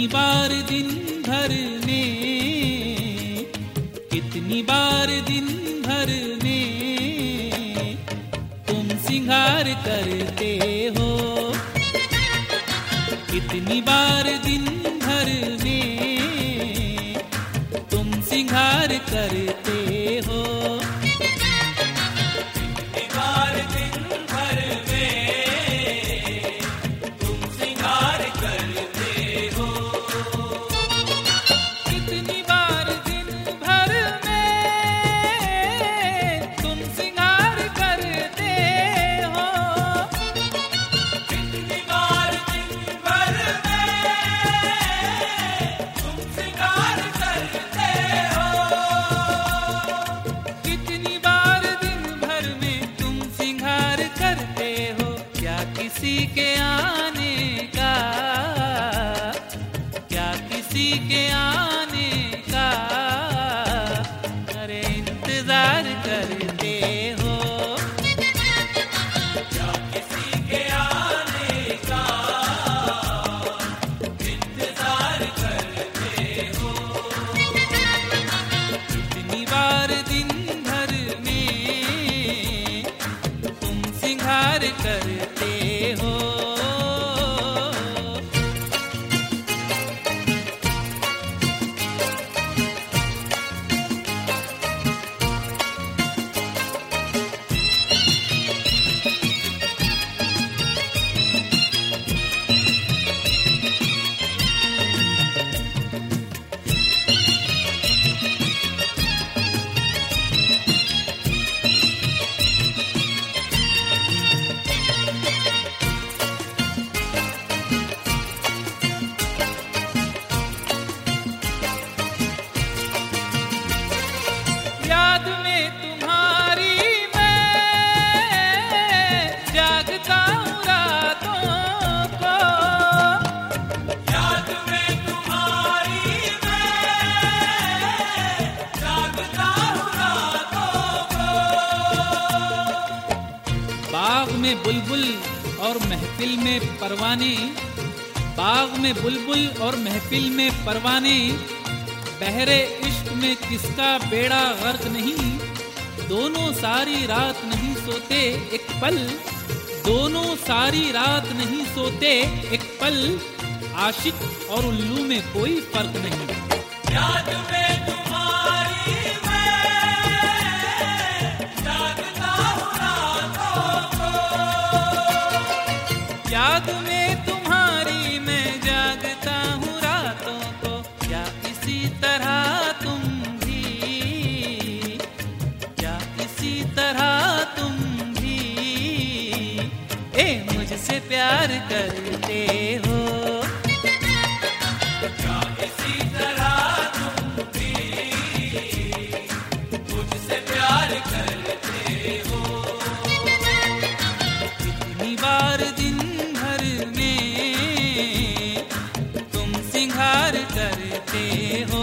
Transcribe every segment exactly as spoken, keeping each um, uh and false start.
कितनी बार दिन भर में, कितनी बार दिन भर में तुम सिंगार करते हो, कितनी बार दिन भर में तुम सिंगार करते हो। किसी के आने का, क्या किसी के आने का अरे इंतजार करते हो, क्या किसी के आने का इंतजार करते हो। कितनी बार दिन भर में तुम सिंगार करते हो। याद में तुम्हारी मैं जागता हूँ रातों को, याद में तुम्हारी मैं जागता हूँ रातों को। बाग में बुलबुल और महफिल में परवाने, बाग में बुलबुल और महफिल में परवाने, बहरे इश्क में किसका बेड़ा गर्क नहीं, दोनों सारी रात नहीं सोते एक पल, दोनों सारी रात नहीं सोते एक पल, आशिक और उल्लू में कोई फर्क नहीं। याद में तुम्हारी मैं जागता हूँ रातों को, याद में तुम्हारी मैं जागता हूँ रातों को। क्या इसी तरह तुम भी, क्या इसी तरह तुम भी ए मुझसे प्यार करते हो, क्या इसी तरह तुम भी मुझसे प्यार करते हो। कितनी बार दिन भर में तुम सिंगार करते हो।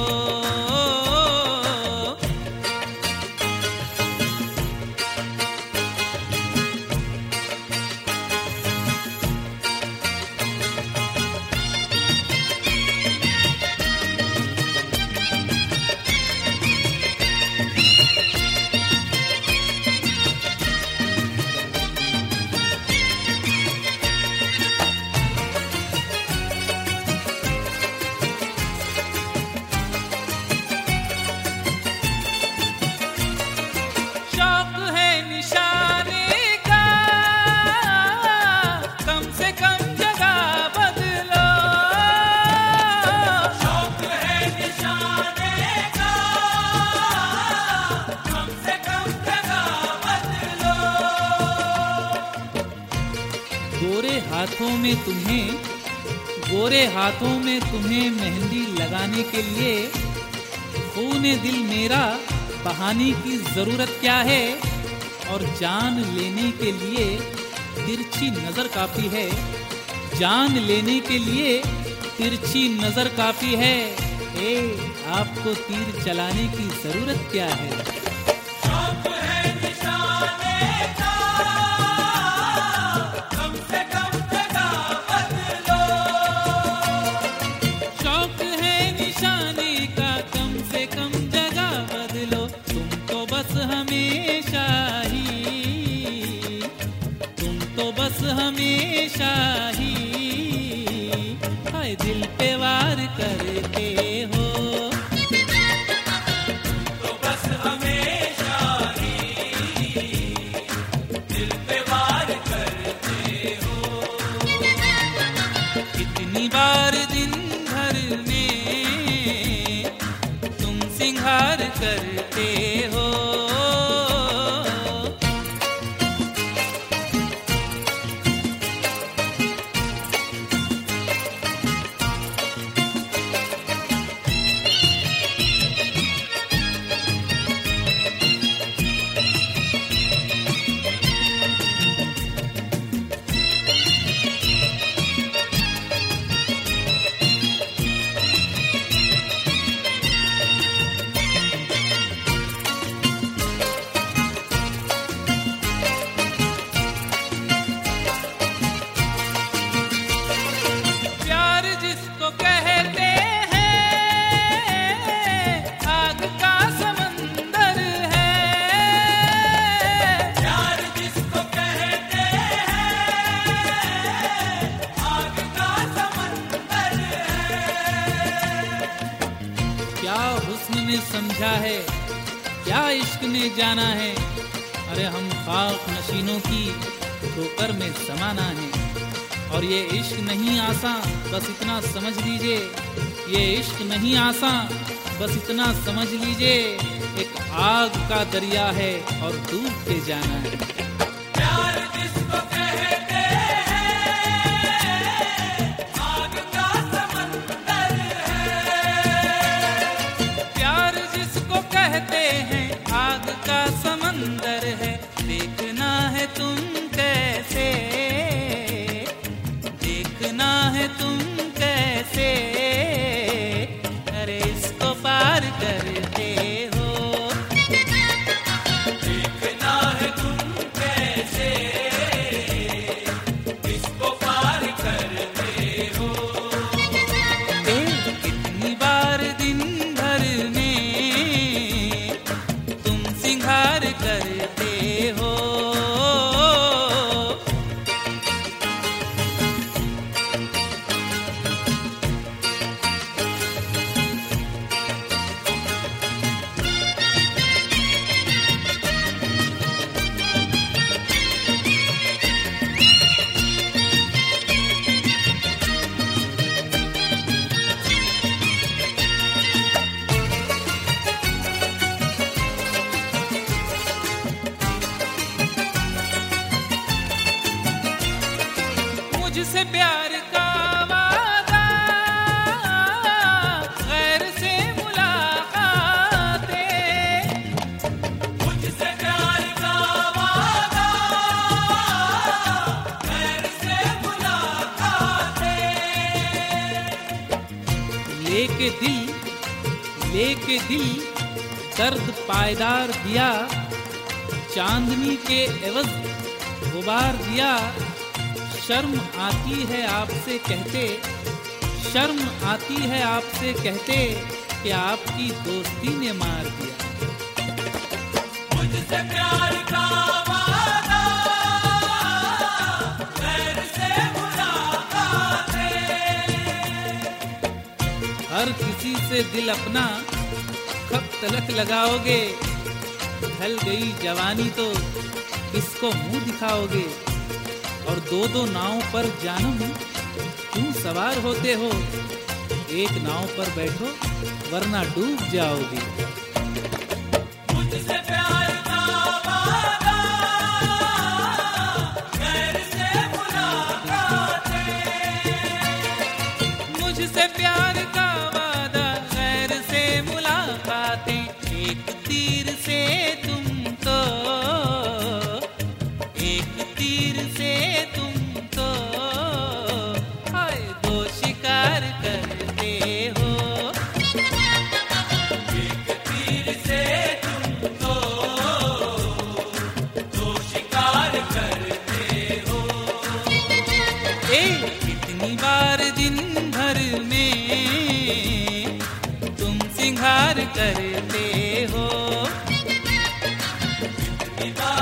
शौक है निशाने का, कम से कम जगह बदलो, शौक है निशाने का, कम से कम जगह बदलो। गोरे हाथों में तुम्हें, गोरे हाथों में तुम्हें मेहंदी लगाने के लिए खूने दिल मेरा बहाने की जरूरत क्या है, और जान लेने के लिए तिरछी नजर काफी है, जान लेने के लिए तिरछी नजर काफी है। ए आपको तीर चलाने की जरूरत क्या है। शौक है निशाने का, कम से कम जगह बदलो, हमेशा ही, तुम तो बस हमेशा ही हाय दिल पे वार करते हो। तो बस हमेशा ही दिल पे वार करते हो। कितनी बार दिन भर में तुम सिंगार करते हो। प्यार जिसको कहते हैं आग का समंदर है। प्यार जिसको कहते हैं आग का समंदर है। क्या हुस्न ने समझा है, क्या इश्क ने जाना है। अरे हम खाक नशीनों की ठोकर में समाना है। और ये इश्क नहीं आसान, बस इतना समझ लीजिए। ये इश्क नहीं आसान, बस इतना समझ लीजिए। एक आग का दरिया है और डूब के जाना है। प्यार जिसको कहते हैं आग का समंदर है। प्यार जिसको कहते हैं आग का समंदर है। देखना है तुम कैसे, देखना है तुम कैसे अरे इसको पार करते हो। देखना है तुम कैसे इसको पार करते हो। ए, कितनी बार दिन भर में तुम सिंगार करते हो। मुझसे प्यार का वादा, गैर से मुलाकातें। मुझसे प्यार का वादा गैर से मुलाकातें। लेके दिल, लेके दिल दर्द पायदार दिया। चांदनी के एवज गुबार दिया। शर्म आती है आपसे कहते, शर्म आती है आपसे कहते कि आपकी दोस्ती ने मार दिया। मुझसे प्यार का वादा गैर से मुलाकातें। हर किसी से दिल अपना कब तलक लगाओगे। ढल गई जवानी तो किसको मुंह दिखाओगे। और दो दो नाव पर जानम क्यों सवार होते हो। एक नाव पर बैठो वरना डूब जाओगे। मुझसे प्यार का वादा गैर से मुलाकातें। मुझसे प्यार का वादा गैर से मुलाकातें। एक तीर से तुमको, एक तीर से तुमको हाय दो शिकार करते हो। एक निभा